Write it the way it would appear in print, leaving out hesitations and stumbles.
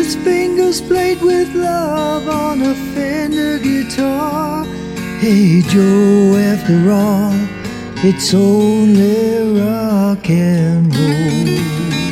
his fingers played with love on a Fender guitar. Hey Joe, after all, it's only rock and roll.